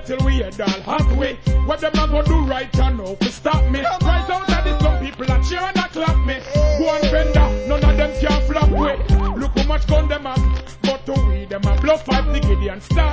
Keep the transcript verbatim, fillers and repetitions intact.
fight till we head all hot way. What them a go do right and now to stop me? Rise out of this, some people a cheer and a clap me. Go and bender, none of them can flop way. Look how much gun them have, but to we them a bluff five the Gideon star.